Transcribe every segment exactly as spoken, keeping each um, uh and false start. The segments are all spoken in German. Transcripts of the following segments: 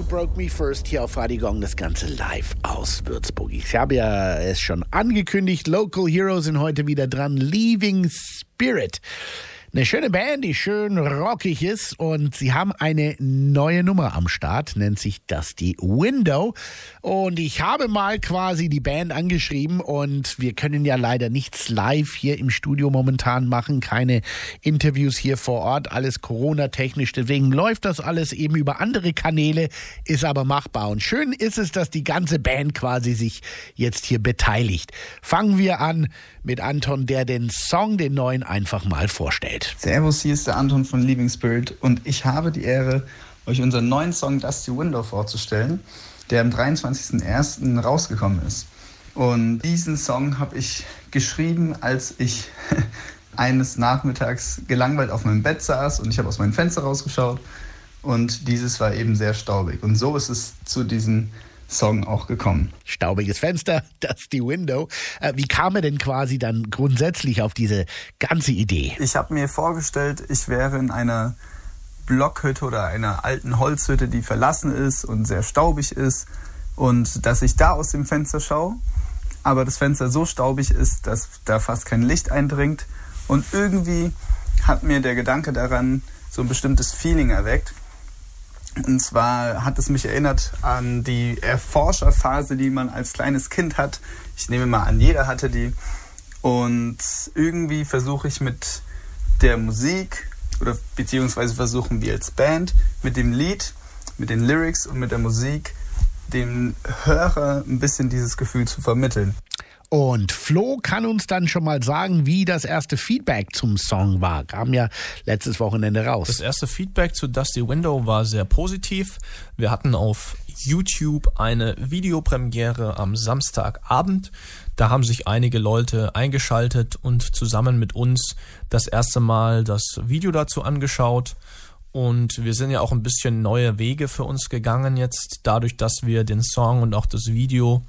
Broke Me First hier auf Radio Gong, das Ganze live aus Würzburg. Ich habe ja es schon angekündigt, Local Heroes sind heute wieder dran, Leaving Spirit. Eine schöne Band, die schön rockig ist und sie haben eine neue Nummer am Start, nennt sich Dusty Window und ich habe mal quasi die Band angeschrieben und wir können ja leider nichts live hier im Studio momentan machen, keine Interviews hier vor Ort, alles Corona-technisch, deswegen läuft das alles eben über andere Kanäle, ist aber machbar und schön ist es, dass die ganze Band quasi sich jetzt hier beteiligt. Fangen wir an mit Anton, der den Song, den neuen, einfach mal vorstellt. Servus, hier ist der Anton von Leaving Spirit und ich habe die Ehre, euch unseren neuen Song Dusty Window vorzustellen, der am dreiundzwanzigsten ersten rausgekommen ist. Und diesen Song habe ich geschrieben, als ich eines Nachmittags gelangweilt auf meinem Bett saß und ich habe aus meinem Fenster rausgeschaut und dieses war eben sehr staubig. Und so ist es zu diesem Song auch gekommen. Staubiges Fenster, Dusty Window. Äh, wie kam er denn quasi dann grundsätzlich auf diese ganze Idee? Ich habe mir vorgestellt, ich wäre in einer Blockhütte oder einer alten Holzhütte, die verlassen ist und sehr staubig ist und dass ich da aus dem Fenster schaue, aber das Fenster so staubig ist, dass da fast kein Licht eindringt und irgendwie hat mir der Gedanke daran so ein bestimmtes Feeling erweckt. Und zwar hat es mich erinnert an die Erforscherphase, die man als kleines Kind hat. Ich nehme mal an, jeder hatte die. Und irgendwie versuche ich mit der Musik, oder beziehungsweise versuchen wir als Band, mit dem Lied, mit den Lyrics und mit der Musik, dem Hörer ein bisschen dieses Gefühl zu vermitteln. Und Flo kann uns dann schon mal sagen, wie das erste Feedback zum Song war. Kam ja letztes Wochenende raus. Das erste Feedback zu Dusty Window war sehr positiv. Wir hatten auf YouTube eine Videopremiere am Samstagabend. Da haben sich einige Leute eingeschaltet und zusammen mit uns das erste Mal das Video dazu angeschaut. Und wir sind ja auch ein bisschen neue Wege für uns gegangen jetzt, dadurch, dass wir den Song und auch das Video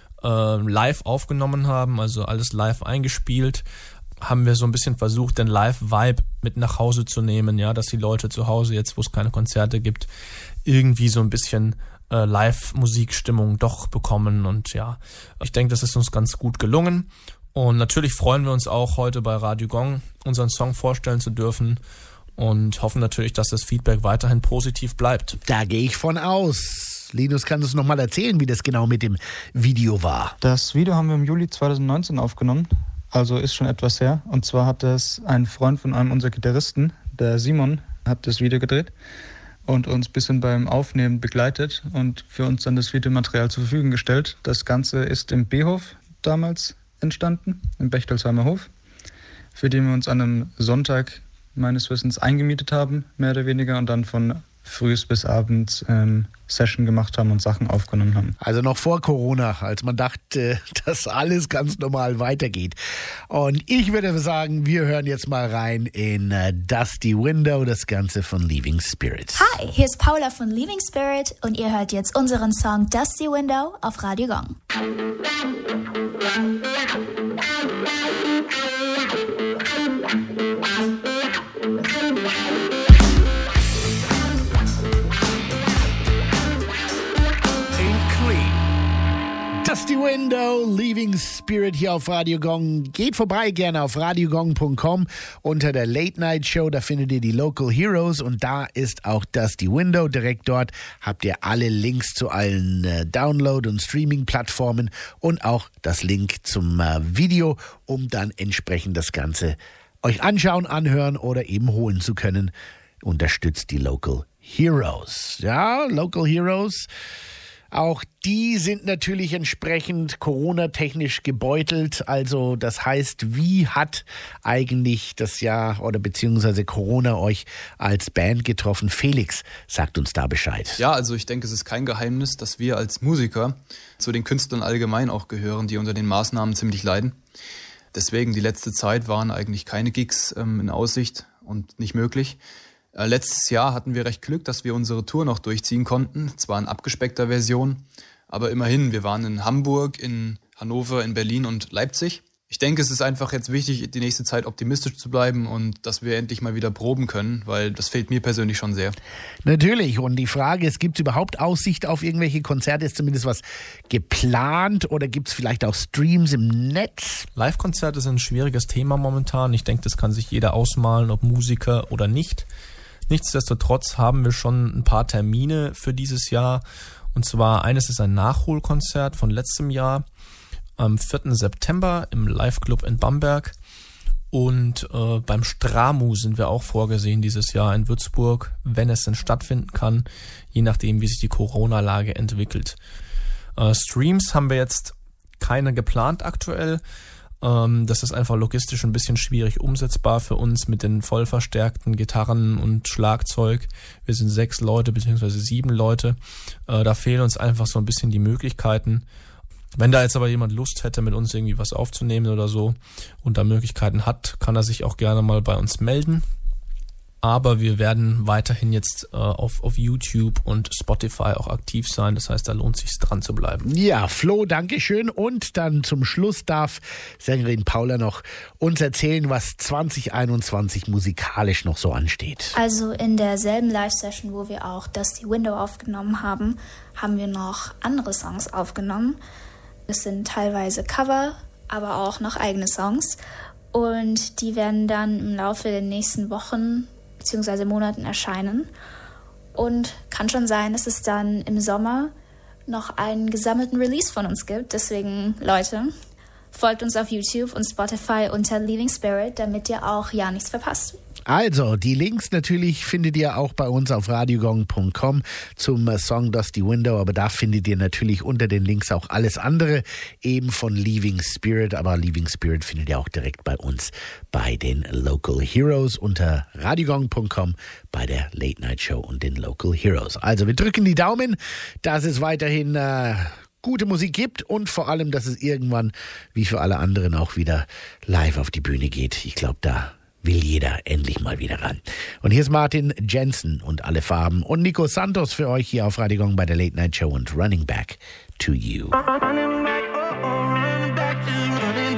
live aufgenommen haben, also alles live eingespielt, haben wir so ein bisschen versucht, den Live-Vibe mit nach Hause zu nehmen, ja, dass die Leute zu Hause, jetzt wo es keine Konzerte gibt, irgendwie so ein bisschen äh, Live-Musikstimmung doch bekommen und ja, ich denke, das ist uns ganz gut gelungen und natürlich freuen wir uns auch, heute bei Radio Gong unseren Song vorstellen zu dürfen und hoffen natürlich, dass das Feedback weiterhin positiv bleibt. Da gehe ich von aus. Linus, kannst du uns noch mal erzählen, wie das genau mit dem Video war? Das Video haben wir im Juli zweitausendneunzehn aufgenommen, also ist schon etwas her. Und zwar hat das ein Freund von einem unserer Gitarristen, der Simon, hat das Video gedreht und uns ein bisschen beim Aufnehmen begleitet und für uns dann das Videomaterial zur Verfügung gestellt. Das Ganze ist im B-Hof damals entstanden, im Bechtolsheimer Hof, für den wir uns an einem Sonntag meines Wissens eingemietet haben, mehr oder weniger, und dann von frühs bis abends ähm, Session gemacht haben und Sachen aufgenommen haben. Also noch vor Corona, als man dachte, dass alles ganz normal weitergeht. Und ich würde sagen, wir hören jetzt mal rein in uh, Dusty Window, das Ganze von Leaving Spirit. Hi, hier ist Paula von Leaving Spirit und ihr hört jetzt unseren Song Dusty Window auf Radio Gong. Dusty Window, Leaving Spirit hier auf Radio Gong. Geht vorbei gerne auf radio gong punkt com unter der Late Night Show. Da findet ihr die Local Heroes und da ist auch Dusty Window. Direkt dort habt ihr alle Links zu allen äh, Download- und Streaming-Plattformen und auch das Link zum äh, Video, um dann entsprechend das Ganze euch anschauen, anhören oder eben holen zu können. Unterstützt die Local Heroes. Ja, Local Heroes. Auch die sind natürlich entsprechend Corona-technisch gebeutelt. Also das heißt, wie hat eigentlich das Jahr oder beziehungsweise Corona euch als Band getroffen? Felix sagt uns da Bescheid. Ja, also ich denke, es ist kein Geheimnis, dass wir als Musiker zu den Künstlern allgemein auch gehören, die unter den Maßnahmen ziemlich leiden. Deswegen die letzte Zeit waren eigentlich keine Gigs ähm, in Aussicht und nicht möglich. Letztes Jahr hatten wir recht Glück, dass wir unsere Tour noch durchziehen konnten. Zwar in abgespeckter Version, aber immerhin. Wir waren in Hamburg, in Hannover, in Berlin und Leipzig. Ich denke, es ist einfach jetzt wichtig, die nächste Zeit optimistisch zu bleiben und dass wir endlich mal wieder proben können, weil das fehlt mir persönlich schon sehr. Natürlich. Und die Frage ist, gibt es überhaupt Aussicht auf irgendwelche Konzerte? Ist zumindest was geplant oder gibt es vielleicht auch Streams im Netz? Live-Konzerte sind ein schwieriges Thema momentan. Ich denke, das kann sich jeder ausmalen, ob Musiker oder nicht. Nichtsdestotrotz haben wir schon ein paar Termine für dieses Jahr. Und zwar eines ist ein Nachholkonzert von letztem Jahr. Am vierten September im Live-Club in Bamberg und äh, beim Stramu sind wir auch vorgesehen dieses Jahr in Würzburg, wenn es denn stattfinden kann, je nachdem, wie sich die Corona-Lage entwickelt. Äh, Streams haben wir jetzt keine geplant aktuell. Ähm, das ist einfach logistisch ein bisschen schwierig umsetzbar für uns mit den voll verstärkten Gitarren und Schlagzeug. Wir sind sechs Leute beziehungsweise sieben Leute. Äh, da fehlen uns einfach so ein bisschen die Möglichkeiten. Wenn da jetzt aber jemand Lust hätte, mit uns irgendwie was aufzunehmen oder so und da Möglichkeiten hat, kann er sich auch gerne mal bei uns melden. Aber wir werden weiterhin jetzt äh, auf, auf YouTube und Spotify auch aktiv sein. Das heißt, da lohnt es sich dran zu bleiben. Ja, Flo, danke schön. Und dann zum Schluss darf Sängerin Paula noch uns erzählen, was zwanzig einundzwanzig musikalisch noch so ansteht. Also in derselben Live-Session, wo wir auch Dusty Window aufgenommen haben, haben wir noch andere Songs aufgenommen. Es sind teilweise Cover, aber auch noch eigene Songs. Und die werden dann im Laufe der nächsten Wochen bzw. Monaten erscheinen. Und kann schon sein, dass es dann im Sommer noch einen gesammelten Release von uns gibt. Deswegen, Leute, folgt uns auf YouTube und Spotify unter Leaving Spirit, damit ihr auch ja nichts verpasst. Also, die Links natürlich findet ihr auch bei uns auf radiogong punkt com zum Song Dusty Window, aber da findet ihr natürlich unter den Links auch alles andere, eben von Leaving Spirit, aber Leaving Spirit findet ihr auch direkt bei uns bei den Local Heroes unter radiogong punkt com bei der Late Night Show und den Local Heroes. Also, wir drücken die Daumen, dass es weiterhin äh, gute Musik gibt und vor allem, dass es irgendwann, wie für alle anderen, auch wieder live auf die Bühne geht. Ich glaube, da will jeder endlich mal wieder ran. Und hier ist Martin Jensen und Alle Farben und Nico Santos für euch hier auf Radio Gong bei der Late Night Show und Running Back to You.